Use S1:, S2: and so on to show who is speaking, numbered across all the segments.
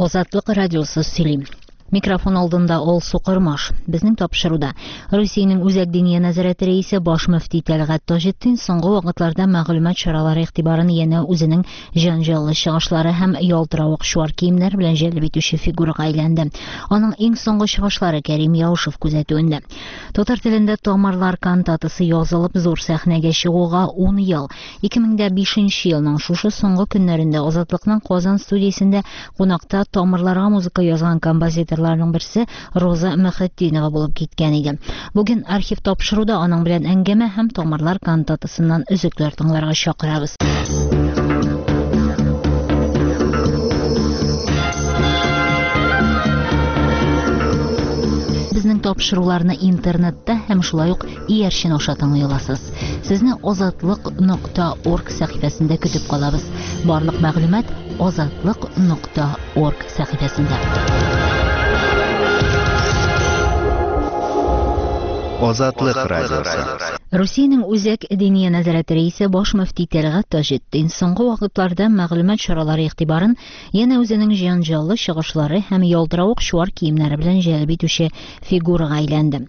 S1: Азатлык радиосы сөйлим. Микрофон алдында ол Суқырмаш. Безнең тапшыруда Русиянең үзәк диния нәзарәте рәисе баш мөфти Тәлгать Таҗетдин соңгы вакытларда мәгълүмат чаралары игътибарын янә үзенең җанҗаллы чыгышлары һәм ялтыравык шуар киемнәр белән җәлеп итүче фигурага әйләнде. Аның иң соңгы чыгышлары Кәрим Яушев күзәтүендә. Татар телендә Тамырлар кантатасы язылып зур сәхнәгә чыгуга 10 ел. 2005 елның шушы соңгы көннәрендә Азатлыкның Казан студиясендә кунакта Тамырларга музыка язган композитор берсе Роза Мөхәтдинова булып киткән иде. Бүген архив тапшыруда аның белән әңгәмә һәм Тамырлар кантатасыннан өзекләр тыңларга чакырабыз. Безнең тапшыруларны интернетта һәм шулай ук иярчен аша тыңлый аласыз. Сезне azatlyk.org сәхифәсендә көтеп калабыз. Барлык мәгълүмат azatlyk.org сәхифәсендә.
S2: Азатлык радиосы.
S1: Русиянең үзәк диния нәзарәте рәисе баш мөфти Тәлгать Таҗетдин соңгы вакытларда мәгълүмат чаралары игътибарын янә үзенең җанҗаллы чыгышлары һәм ялтыравык шуар киемнәре белән җәлеп итүче фигурага әйләнде.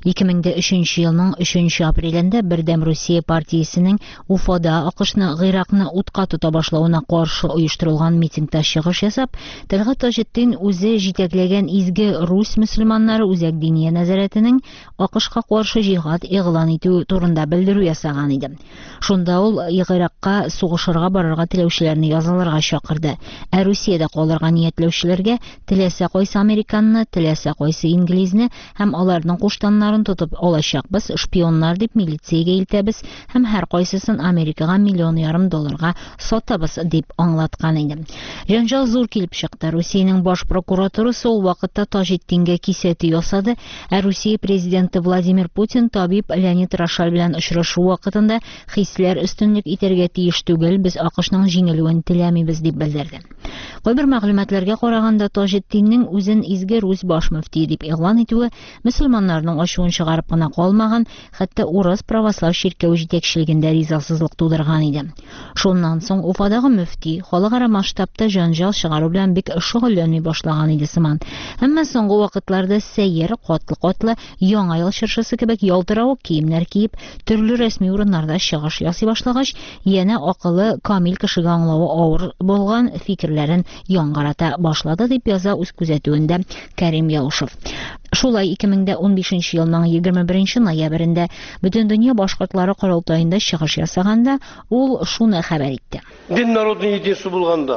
S1: 2003 елның 3 апрелендә Бердәм Русия партиясенең Уфада АКШны Гыйракны утка тота башлауына каршы оештырылган митингта чыгыш ясап, Тәлгать Таҗетдин үзе җитәкләгән изге рус мөселманнары үзәк диния нәзарәтенең АКШка каршы җиһад игълан итү турында белдерү ясаган иде. Шунда ул Гыйракка сугышырга барырга теләүчеләрне язылырга чакырды. Ә Русиядә калырга ниятләүчеләргә теләсә кайсы американны, теләсә кайсы инглизне һәм аларның куштаннарын тотып алачакбыз, шпионнар дип милициягә илтәбез һәм һәр кайсысын Америкага $1,5 миллион сатабыз дип аңлаткан иде. Җанҗал зур килеп чыкты. Русиянең баш прокуратурасы ул вакытта Таҗетдингә кисәтү ясады, ә Русия президенты Владимир Путин табиб Леонид Рошаль белән очрашу вакытында хисләр өстенлек итәргә тиеш түгел, без АКШның җиңелүен теләмибез дип белдерде. Кайбер мәгълүматларга караганда Таҗетдиннең үзен изге рус баш мөфти дип игълан итүе мөселманнарның ачуын чыгарып кына калмаган, хәтта урыс православ ширкәү җитәкчелегендә ризасызлык тудырган иде. Шуннан соң Уфадагы мөфти халыкара масштабта җанҗал чыгару белән бик шөгыльләнми башлаган иде сыман. Әмма соңгы вакытларда сәйер, катлы-катлы, яңа ел чыршысы кебек ялтыравык киемнәр киеп, төрле рәсми урыннарда чыгыш ясый башлагач, янә акылы камил кешегә аңлавы авыр булган фикерләрен яңгырата башлады дип яза үз күзәтүендә Кәрим Яушев. Шулай 2015 елның 21 ноябрендә Бөтен дөнья башкортлары корылтаенда чыгыш ясаганда, ул шуны хәбәр итте.
S3: Дин народның идеясы булганда,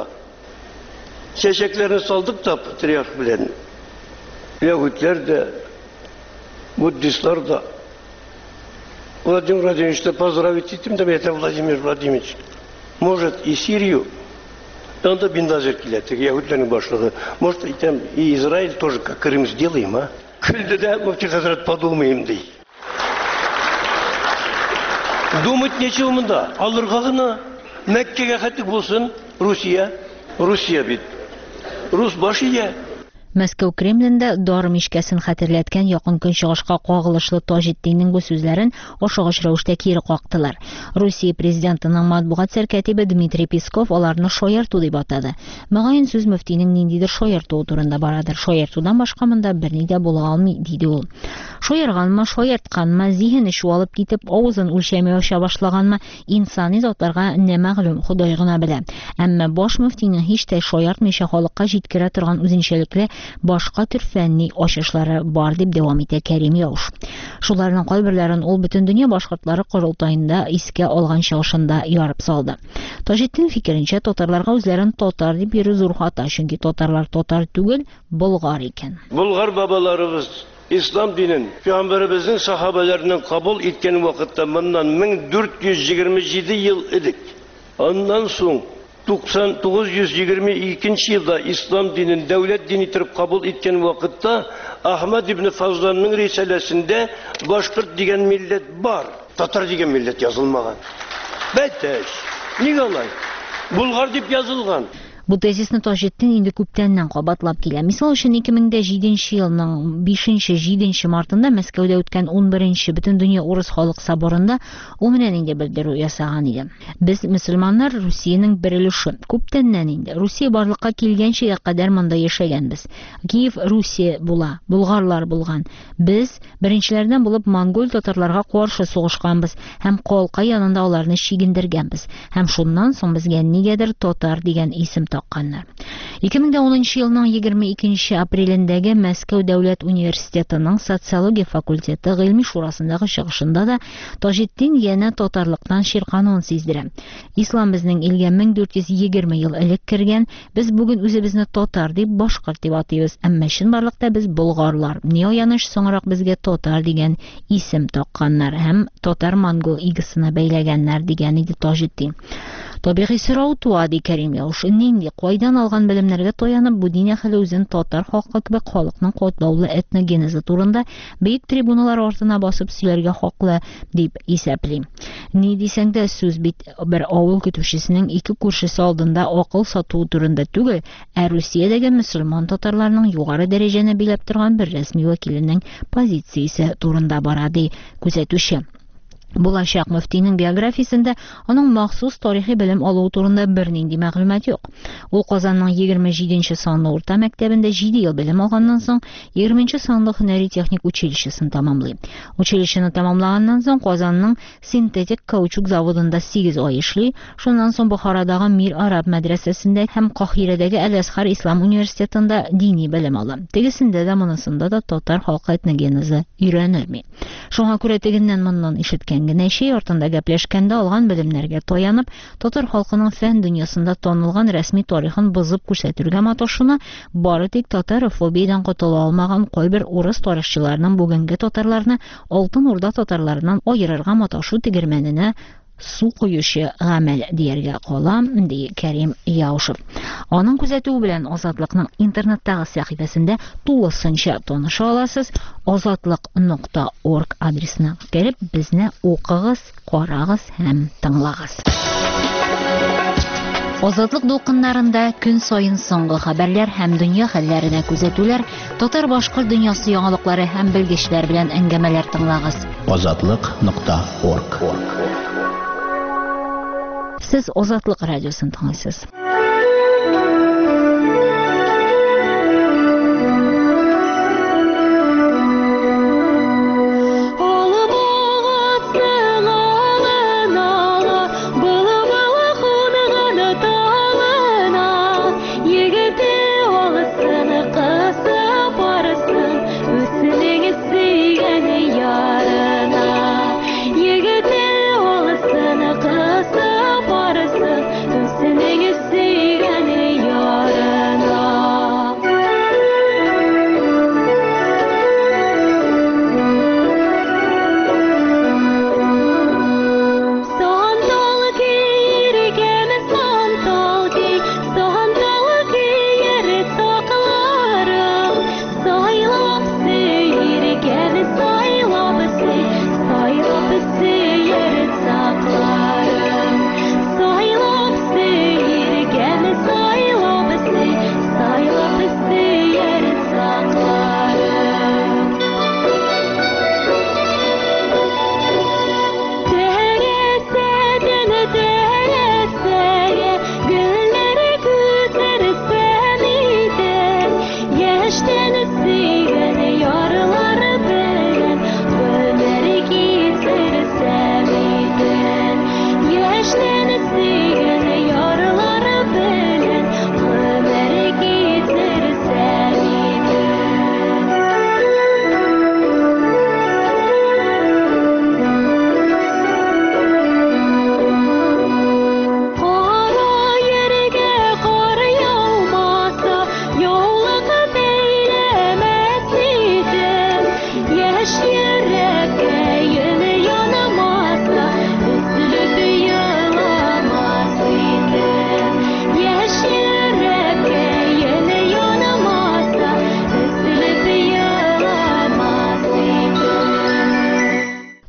S3: чәчәкләрне салдык та патриарх белән. Яһүдләр дә, буддистлар да. Владимир Владимировича поздравить этим, да это Владимир Владимирович. Может и Сирию, анда биндазер килет, яһүдләрнең башлыгы. Может и Израиль тоже как Крым сделаем, а? Күлде дә мөфти хәзрәт подумаем ди. Думать нечего монда. Алырга гына Мәккәгә хәтлек булсын Русия бит. Рус башия.
S1: Мәскәү Кремлендә дары мишкәсен хәтерләткән якын көнчыгышка кагылышлы Таҗетдиннең бу сүзләрен ашыгыч рәвештә кире кактылар. Русия президентының матбугат сәркәтибе Дмитрий Песков аларны шаярту дип атады. Мөгаен сүз мөфтинең ниндидер шаярту турында барадыр. Шаяртудан башка монда берни дә була алмый, диде ул. Шаярганмы, шаяртканмы, зиһене чуалып китеп, авызын үлчәмәй аша башлаганмы, инсани затларга не мәгълүм, Ходай гына белә. Әмма баш мөфтинең һич тә шаяртмыйча халыкка җиткерә торган үзенчәлекле башка төр фәнни ачышлары бар дип дәвам итә Кәрим Яуш. Шуларның кайберләрен ул Бөтен дөнья башкортлары корылтаенда искә алган чыгышында ярып салды. Таҗетдин фикеренчә, татарларга үзләрен татар дип йөрү зур хата, чөнки татарлар татар түгел, болгар икән.
S3: Болгар бабаларыбыз İslam dinin Peygamberimizin sahabelerinden kabul etken vakitte bundan 1427 yıl idik. Ondan sonra 922 yılda İslam dinin devlet dini tirip kabul etken vakitte Ahmet İbni Fazlan'ın risalesinde Başkırt diyen millet var. Tatar diyen millet yazılmagan. Beteş. Nigalay. Bulgar dip yazılgan.
S1: Бу тезисны Таҗетдин инде күптәннән кабатлап килә. Мисал өчен 2007 елның 5-7 мартында Мәскәүдә үткән 11-нче Бөтендөнья урыс халык соборында ул менән инде белдерү ясаган иде. Без мөселманнар Русиянең бер өлеше. Күптәннән инде Русия барлыкка килгәнчегә кадәр монда яшәгәнбез. Киев Русия була, болгарлар булган. Без беренчеләрдән булып монгол татарларга каршы сугышканбыз һәм калка янында аларны чигендергәнбез. Һәм шуннан соң безгә нигәдер татар дигән исем такканнар. 2010 елның 22 апрелендәге Мәскәү дәүләт университетының социология факультеты гыйльми шурасындагы чыгышында да Таҗетдин янә татарлыктан чиркануын сиздерә. Ислам безнең илгә 1420 ел элек кергән, без бүген үзебезне татар дип, башкорт дип атыйбыз, әмма чынбарлыкта без болгарлар. Ни аяныч соңрак безгә татар дигән исем такканнар һәм татар-монгол игесенә бәйләгәннәр дигән иде Таҗетдин. Табигый сорау туа ди Кәрим Яуш. Нинди, кайдан алган белемнәргә таянып бу дин әһеле үзен татар халкы кебек халыкның катлаулы этногенезы турында бөек трибуналар артына басып сөйләргә хаклы дип исәплим. Ни дисәң дә сүз бит бер авыл көтүчесенең ике күршесе алдында акыл сату турында түгел, ә Русиядәге мөселман татарларның югары дәрәҗәне биләп торган бер рәсми вәкиленең позициясе турында бара ди күзәтүче. Булачак мөфтинең биографиясендә аның махсус тарихи белем алу турында бернинди мәгълүмат юк. Ул Казанның 27 санлы урта мәктәбендә 7 ел белем алганнан соң 20 санлы һөнәри техник училищесын тәмамлый. Училищены тәмамлаганнан соң Казанның синтетик каучук заводында 8 ай эшли, шуннан соң Бухарадагы Мир Араб мәдрәсәсендә һәм Каһирәдәге Әл-Азһар Ислам университетында дини белем ала. Тегесендә дә монысында да татар халкы этногенезы өйрәнелми. Шуңа күрә тегеннән моннан ишеткән генә шей артында гәпләшкәндә алган белемнәргә таянып, татар халкының фән дөньясында танылган рәсми тарихын бозып күрсәтергә маташуны бары тик татарофобиядан котыла алмаган кайбер урыс тарихчыларының бүгенге татарларны Алтын Урда татарларынан аерырга маташу тегермәненә су куючы гамәл дияргә кала, ди Кәрим Яушев. Аның күзәтүе белән Азатлыкның интернеттагы сәхифәсендә тулысынча таныша аласыз. Azatlык.org адресына килеп безне укыгыз, карагыз һәм тыңлагыз. Азатлык дулкыннарында көн сайын соңгы хәбәрләр һәм дөнья хәлләренә күзәтүләр, татар-башкорт дөньясы яңалыклары һәм белгечләр белән әңгәмәләр тыңлагыз.
S2: Azatlык.org.
S1: Сез Азатлык радиосын тыңлыйсыз.
S4: Егете олысыны кысып барысын, үсенең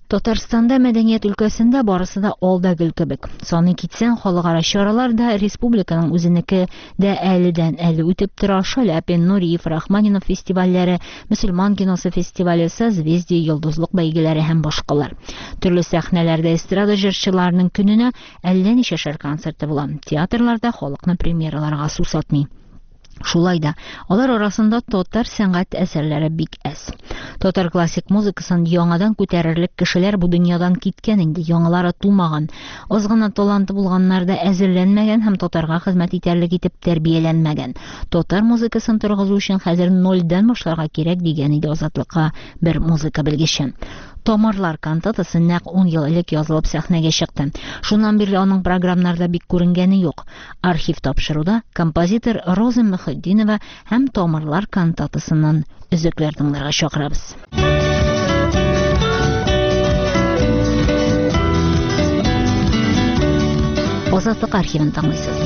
S1: Татарстанда мәдәният өлкәсендә барысы да алда гөл кебек. Саны китсәң, халыкара чаралар да республиканың үзенеке дә әледән-әле үтеп тора. Шаляпин, Нуриев, Рахманинов фестивальләре, Мөселман киносы фестивале, Созвездие, Йолдызлык бәйгеләре һәм башкалар. Төрле сәхнәләрдә эстрада җырчыларының көненә әллә ничәшәр концерты була. Театрларда халыкны премьераларга сусатмый. Шулай да, алар арасында татар сәнгать әсәрләре бик әз. Татар классик музыкасын яңадан күтәрерлек кешеләр бу дөньядан киткән инде, яңалары тулмаган. Аз гына таланты булганнар да әзерләнмәгән һәм татарга хезмәт итәрлек итеп тәрбияләнмәгән. Татар музыкасын торгызу өчен хәзер нольдан башларга кирәк дигән иде Азатлыкка бер музыка белгече. Тамырлар кантатасы нәкъ 10 ел элек язылып сәхнәгә чыкты. Шуннан бирле аның программнарда бик күренгәне юк. Архив тапшыруда композитор Роза Мөхетдинова һәм Тамырлар кантатасыннан өзекләр тыңларга чакырабыз. Азатлык архивын тыңлыйсыз.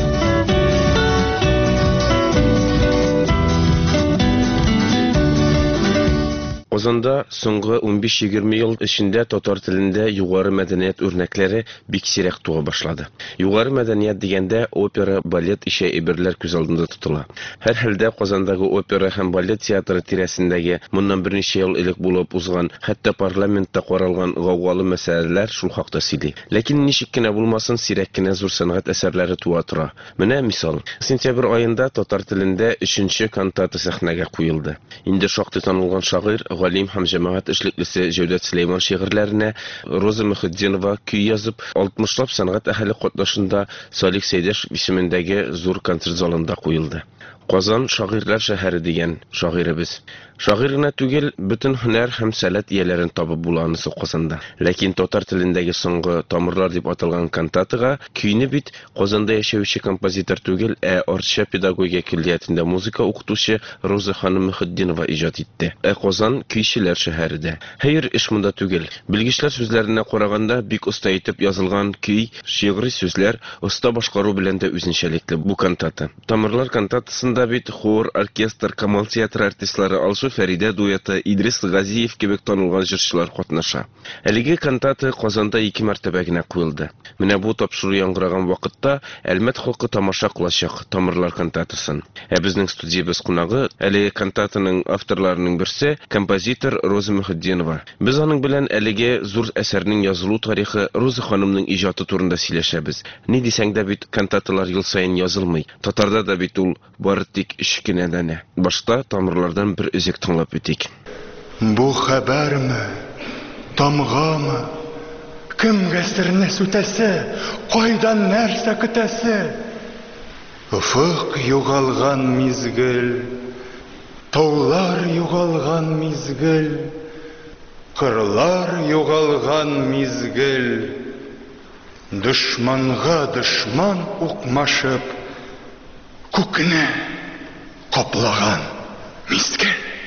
S4: Казанда соңгы 15-20 ел эчендә татар телендә югары мәдәният үрнәкләре бик сирәк туа башлады. Югары мәдәният дигәндә опера, балет ише әйберләр күз алдында тотыла. Һәр хәлдә Казандагы опера һәм балет театры тирәсендәге моннан берничә ел элек булып узган, хәтта парламентта каралган гаугалы мәсьәләләр шул хакта сөйли. Ләкин ничек кенә булмасын, сирәк кенә зур сәнгать әсәрләре туа тора. Менә мисал, сентябрь аенда татар телендә 3нче кантата сәхнәгә куелды. Инде шактый танылган шагыйрь Галим һәм җәмәгать эшлеклесе Җәүдәт Сөләйман шигырьләренә Роза Мөхетдинова көй язып, 60лап сәнгать әһеле катнашында Салих Сәйдәшев исемендәге зур концерт залында куелды. Казан шагыйрьләр шәһәре дигән шагыйребез. Шагыйрь гына түгел, бөтен һөнәр һәм сәләт ияләрен табып була анысы Казанда. Ләкин татар телендәге соңгы тамырлар дип аталган кантатага көйне бит Казанда яшәүче композитор түгел, Арча педагогия киллиятендә музыка укытучы Роза ханым Мөхетдинова иҗат итте. Казан көйчеләр шәһәрендә. Хәер, эш монда түгел. Белгечләр сүзләренә караганда, бик оста итеп язылган көй, шигъри сүзләр, оста башкару белән дә үзенчәлекле бу кантата. Тамырлар кантатасында бит хор, оркестр, Камал театры артистлары Алсу Фәридә дуэты, Идрис Газиев кебек танылган җырчылар катнаша. Әлеге кантата Казанда 2 мәртәбә генә куелды. Менә бу тапшыру яңгыраган вакытта Әлмәт халкы тамаша кылачак Тамырлар кантатасын. Безнең студиябыз кунагы әлеге кантатаның авторларының берсе композитор Роза Мөхетдинова. Без аның белән әлеге зур әсәрнең язылу тарихы, Роза ханымның иҗаты турында сөйләшәбез. Ни дисәң дә бит кантаталар ел саен язылмый. Татарда да бит ул бары тик 3 кенәдән. Башта тамырлардан бер үзек тыңлап үтик.
S5: Бу хәбәрме, тамгамы, кемгәстер нәрсә үтәсе, кайдан нәрсә көтәсе? Уфук югалган мизгел, таулар югалган мизгел, кырлар югалган мизгел, дошманга дошман укмашып, күкне каплаган мизгел.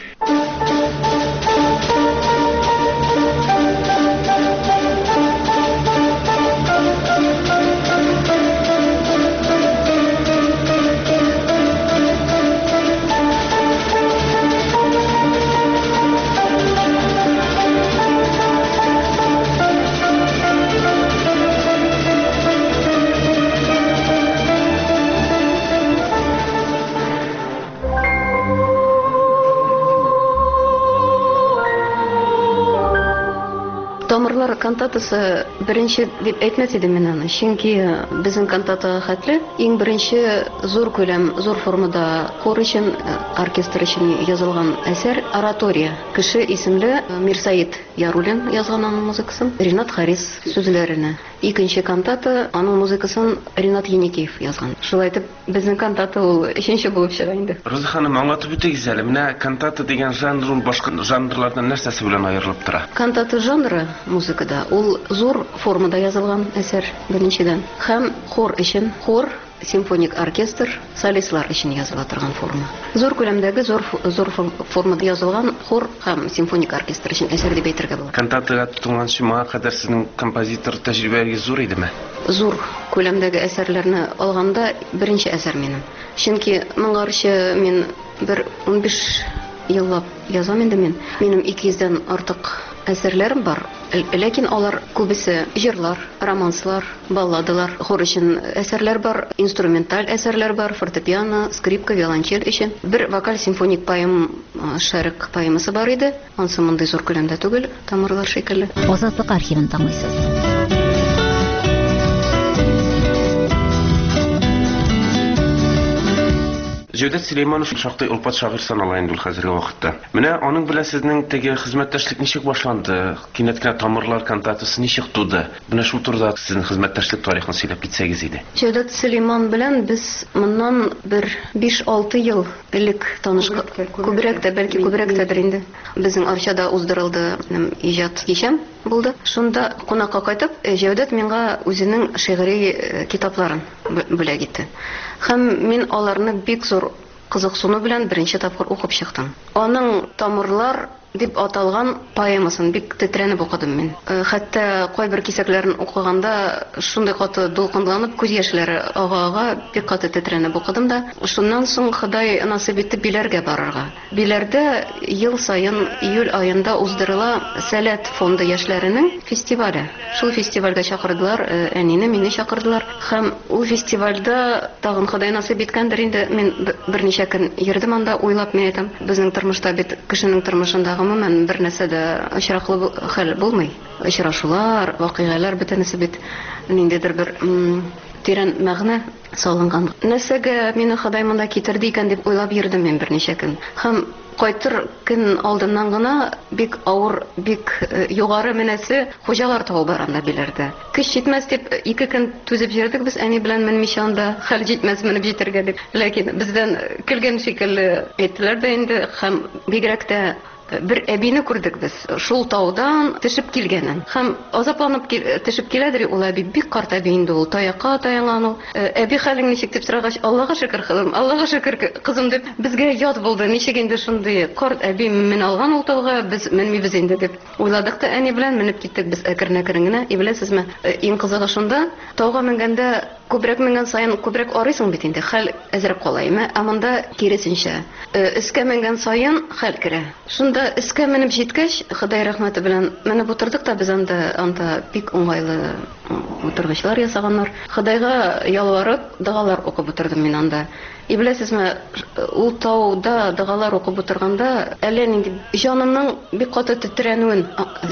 S6: Тамырлар кантатасы беренче дип әйтмәс идем мин аны. Чөнки безнең кантата хәтле иң беренче зур күләм, зур формада хор өчен, оркестр өчен язылган әсәр оратория. Кеше исемле Мирсаид Ярулин язган аның музыкасын, Ринат Харис сүзләренә. Икенче кантата аның музыкасын Ринат Еникеев язган. Шулай итеп безнең кантата ул өченче булып чыга инде.
S4: Роза ханым, аңлатып үтегез әле. Менә кантата дигән жанр ул башка жанрлардан нәрсәсе белән аерылып тора?
S6: Кантата жанры музыкада ул зур формада язылган әсәр беренчедән. Һәм хор өчен, хор, симфоник оркестр, солистлар өчен языла торган форма. Зур күләмдәге зур формада язылган хор һәм симфоник оркестр өчен әсәр дип әйтергә була.
S4: Кантатага тотынган шуңа кадәр сезнең композитор тәҗрибәгез зур идеме?
S6: Зур күләмдәге әсәрләрне алганда беренче әсәр минем. Чөнки моңарчы мин бер 15 еллап язам инде мин. Минем 200дән артык әсәрләрем бар. Ләкин алар күбесе җырлар, романслар, балладалар, хор өчен әсәрләр бар, инструменталь әсәрләр бар, фортепиано, скрипка, виолончель өчен. Бер вокаль симфоник поэма, шәрык поэмасы бар иде. Ансы мондай зур күләмдә түгел, тамырлар шикелле.
S1: Азатлык архивын тыңлыйсыз.
S4: Җәүдәт Сөләйманов шактый улпат шагыйрь санала инде ул хәзерге вакытта. Менә аның белән сезнең теге хезмәттәшлек ничек башланды? Кинәт кенә тамырлар кантатасы ничек туды? Менә шул турыда сезнең хезмәттәшлек тарихын сөйләп китсәгез иде.
S6: Җәүдәт Сөләйман белән без моннан бер 5-6 ел элек танышкан. Күбрәк тә, бәлки күбрәк тәдер инде. Безнең Арчада уздырылды иҗат кичәм булды. Шунда кунакка кайтып, Җәүдәт миңа үзенең шигъри китапларын бүләк итте. Һәм мин аларны бик зур кызыксыну белән беренче тапкыр укып чыктым. Аның тамырлар дип аталган поэмасын бик тетрәнеп укыдым мин. Хәтта кайбер кисәкләрен укыганда шундый каты дулкынланып, күз яшьләре ага-ага бик каты тетрәнеп укыдым да. Шуннан соң Ходай насыйп итте Биләргә барырга. Биләрдә ел сайын июль аенда уздырыла Сәләт фонды яшьләренең фестивале. Шул фестивальгә чакырдылар, әнине, мине чакырдылар. Һәм ул фестивальдә тагын Ходай насыйп иткәндер инде, мин берничә көн йөрдем анда, уйлап мин әйтәм, безнең тормышта бит кешенең тормышында гомумән бер нәрсә дә очраклы хәл булмый. Очрашулар, вакыйгалар бөтенесе бит ниндидер бер тирән мәгънә салынган. Нәрсәгә мине Ходай монда китерде икән дип уйлап йөрдем мин берничә көн. Һәм кайтыр көн алдыннан гына бик авыр, бик югары менәсе хуҗалар табып баранда Биләрдә. Көч җитмәс дип 2 көн түзеп йөрдек без әни белән менмичә анда, хәл җитмәс менеп җитәргә дип. Ләкин бездән көлгән шикелле әйттеләр дә инде, һәм бигрәк тә бер әбине күрдек без. Шул таудан төшеп килгәнен. Һәм азапланып төшеп киләдер ул әби, бик карт әби инде ул, таякка таянган ул. Әби хәлең ничек дип сорагач, Аллага шөкер кызым, Аллага шөкер кызым дип безгә ят булды. Ничек инде шундый карт әби мен алган ул тауга, без менмибез инде дип уйладык та әни белән менеп киттек без әкрен-әкрен генә. Беләсезме, иң кызыгы шунда, тауга менгәндә күбрәк менгән саен күбрәк арыйсың бит инде, хәл әзрәп калаймы? Аманда киресенчә. Өскә менгән саен хәл керә. Шунда өскә менеп җиткәч, Ходай рәхмәте белән менеп утырдык та без анда бик уңайлы утыргычлар ясаганнар. Ходайга ялварып, дугалар укып утырдым мин анда. Беләсезме, ул тауда дугалар укып утырганда, әллә нинди җанымның бик каты тетрәнүен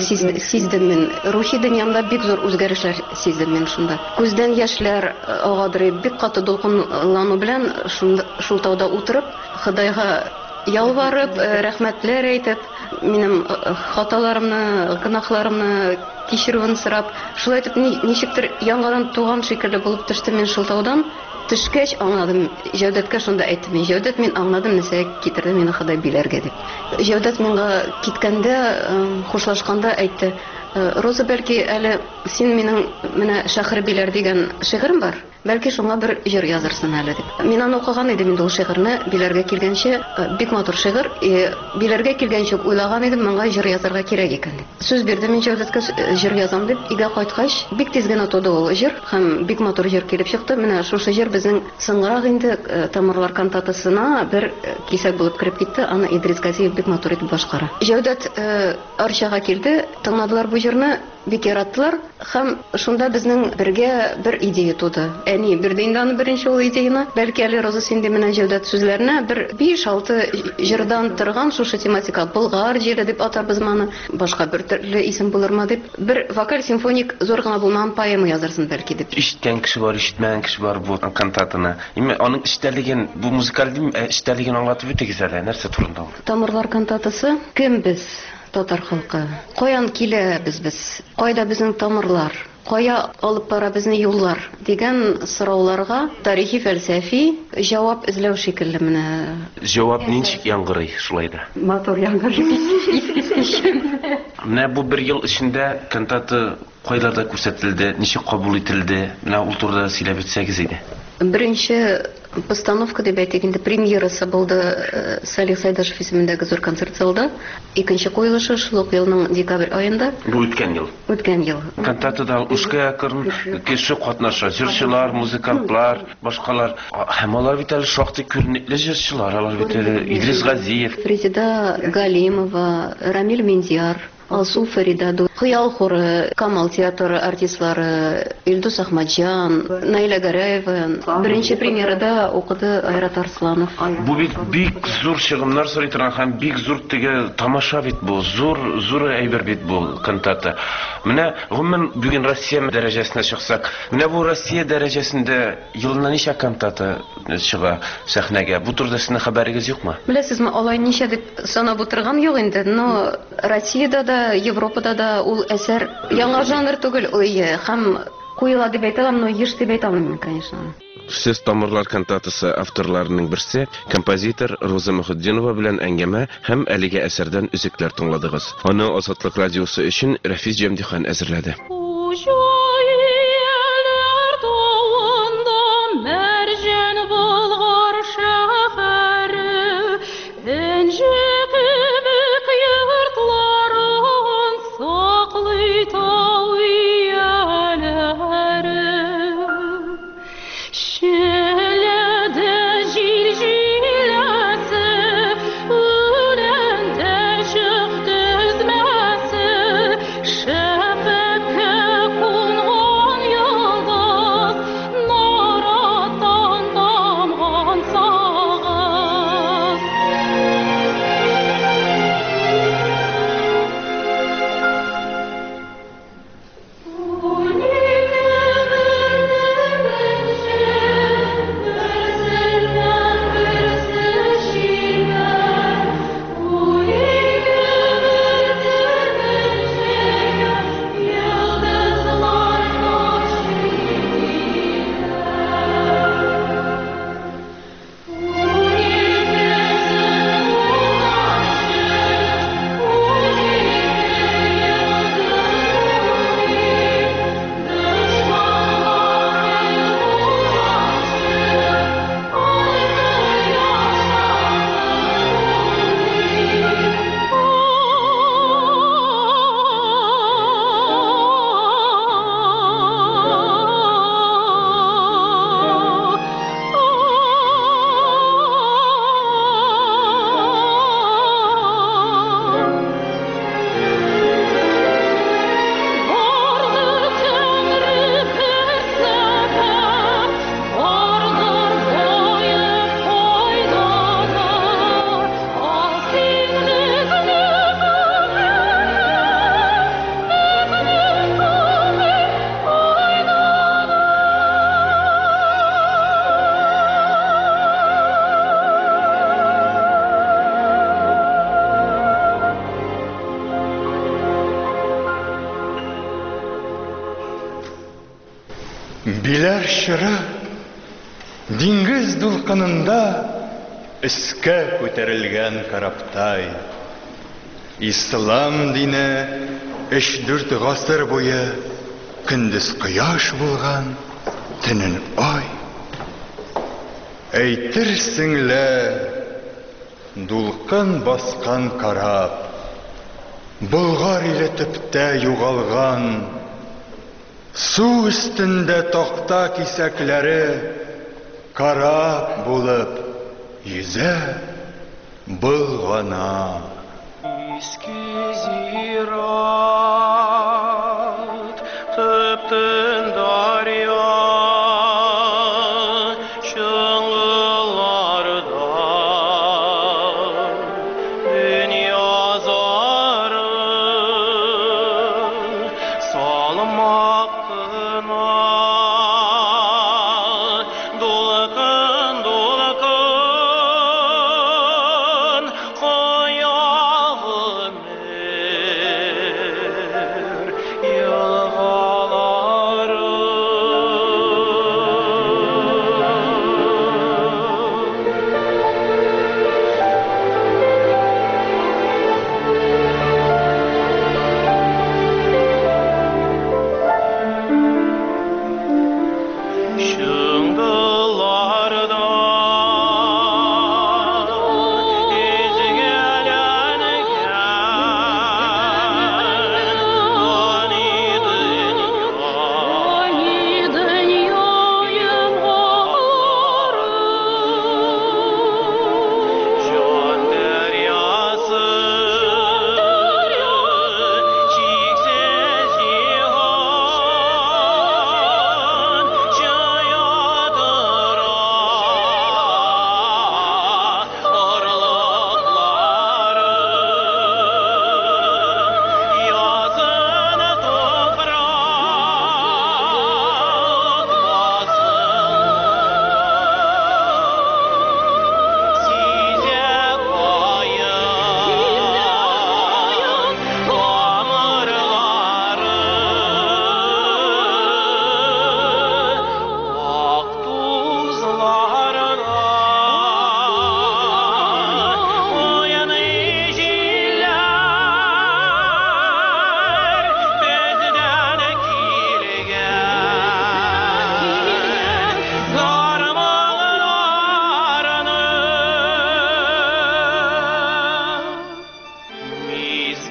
S6: сиздем мин. Рухи дөньямда бик зур үзгәрешләр сиздем мин шунда. Күздән яшьләр агадырый, бик каты дулкынлану белән шул тауда утырып, Ходайга ялварып, рәхмәтләр әйтеп, минем хаталарымны, гынахларымны кичерүен сорап, шулай итеп ничектер яңадан туган шикелле булып төштем мин шул таудан. Төшкәч аңладым, Җәүдәткә шунда әйттем. Җәүдәт, мин аңладым, нәрсә китерде мине Ходай Биләргә дип. Җәүдәт миңа киткәндә, хушлашканда әйтте: "Роза, бәлки әле син минем менә Шәһәр Биләр дигән шигырем бар. Бәлки шуңа бер җыр язырсың әле" дип. Мин аны укыган идем инде ул шигырьне, Биләргә килгәнче, бик матур шигырь. Биләргә килгәнче уйлаган идем, моңа җыр язарга кирәк икән дип. Сүз бирдем мин Җәүдәткә, җыр язам дип. Өйгә кайткач, бик тиз генә туды ул җыр, һәм бик матур җыр килеп чыкты. Менә шушы җыр безнең соңрак инде тамырлар кантатасына бер кисәк булып кирип китте. Аны Идрис Газиев бик матур итеп башкара. Җәүдәт Арчага килде, тыңладылар бу җырны, бик яраттылар, һәм шунда безнең бергә бер идея туды. Әни бирде инде аны беренче ул идеяны. Бәлки әле Роза синде менә Җәүдәт сүзләренә бер 5-6 җырдан торган шушы тематика, Болгар җире дип атарбыз моны, башка бер төрле исем булырмы дип, бер вокаль симфоник зур гына булмаган поэма язарсың бәлки дип.
S4: Ишеткән кеше бар, ишетмәгән кеше бар бу кантатаны. Аның эчтәлеген, бу музыкаль дим, эчтәлеген аңлатып үтегез әле, нәрсә турында ул?
S6: Тамырлар кантатасы, кем без, татар халкы? Каян киләбез без? Кайда безнең тамырлар? Кая алып бара безне юллар дигән сорауларга тарихи фәлсәфи җавап эзләү шикелле менә.
S4: Җавап ничек яңгырый шулай да?
S6: Матур яңгырый.
S4: Менә бу бер ел эчендә кантата кайларда күрсәтелде, ничек кабул ителде? Менә ул турыда сөйләп үтсәгез иде.
S6: Беренче постановка дип әйтик инде, премьерасы булды Салих Сайдашев исемендәге зур концерт залда. Икенче куелышы шул ук елның декабрь аенда.
S4: Бу үткән ел.
S6: Үткән ел.
S4: Кантатада ушка якын кеше катнаша, җырчылар, музыкантлар, башкалар. Һәм алар бит әле шактый күренекле җырчылар. Алар бит Идрис Газиев,
S6: Фризида Галимова, Рамил Миндияр, Алсу Фарида, Хыял хоры, Камал театр артистлары, Илдус Ахмаджан, Найля Гараева. Беренче премьерада укыды Айрат Арсланов.
S4: Бу бик зур чыгымнар сорый торган һәм бик зур теге тамаша бит бу. Зур әйбер бит бу кантата. Менә гомумән бүген Россия дәрәҗәсенә чыксак, менә бу Россия дәрәҗәсендә елына ничә кантата чыга сәхнәгә? Бу турыда сезнең хәбәрегез юкмы?
S6: Беләсезме, алай ничә дип санап утырган юк инде, но Россиядә дә, Европада да ул әсәр яңа жанр түгел, ул һәм куела дип әйтәм, но еш дип әйтә алмыйм, конечно.
S4: Сез тамырлар кантатасы авторларының берсе, композитор Роза Мөхетдинова белән әңгәмә һәм әлеге әсәрдән үзекләр тыңладыгыз. Аны Азатлык радиосы өчен Рафис Җәмдихан әзерләде.
S5: Биләр шыры диңгез дулкынында өскә күтәрелгән караптай. Ислам дине 3-4 гасыр буе көндез кояш булган, төнен ай. Әйтерсеңлә, дулкын баскан карап, Болгар иле төптә югалган, су өстендә такта кисәкләре карап булып йөзә болгана.
S3: Иске зират, төптен дарья, шыңгылардан дөнья зары салмак кына, дулкын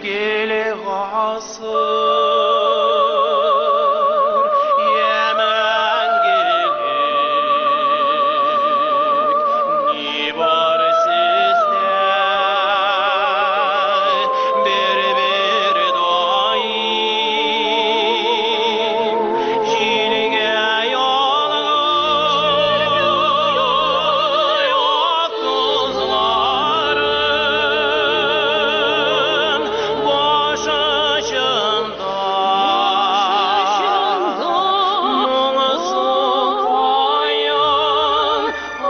S7: mezgili gasır Yemen gelik Ni var sizde Bir daim Jilge yok kızların başucunda Muğusu kayan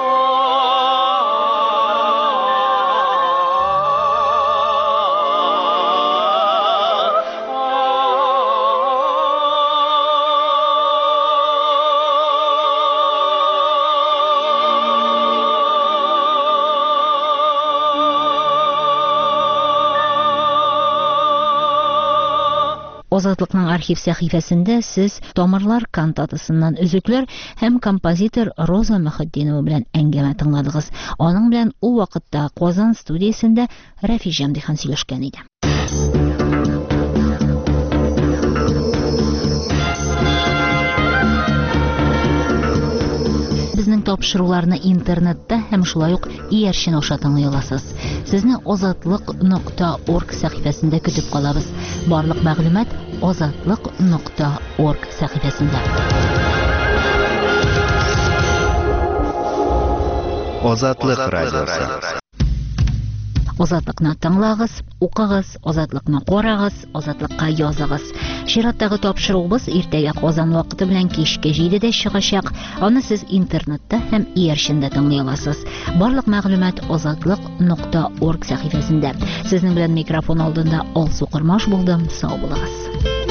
S1: Озатлыкның архив сәхифәсендә сез Тамырлар кантатасыннан өзекләр һәм композитор Роза Мөхәддинова белән әңгәмә тыңладыгыз. Аның белән ул вакытта Казан студиясендә Рафи Җәмдихан сөйләшкән иде. Безнең тапшыруларны интернетта һәм шулай ук иярчен аша тыңлый аласыз. Сезне озатлык.org сәхифәсендә көтеп калабыз. Барлык мәгълүмат озатлык.org сәхифәсендә.
S2: Азатлык радиосы.
S1: Азатлыкны тыңлагыз, укыгыз, азатлыкны карагыз, азатлыкка языгыз. Чираттагы тапшыруыбыз иртәгә Казан вакыты белән кичке 7дә чыгачак. Аны сез интернетта һәм иярчендә тыңлый аласыз. Барлык мәгълүмат азатлык.org сәхифәсендә. Сезнең белән микрофон алдында Алсу Кырмаш булдым. Сау булыгыз.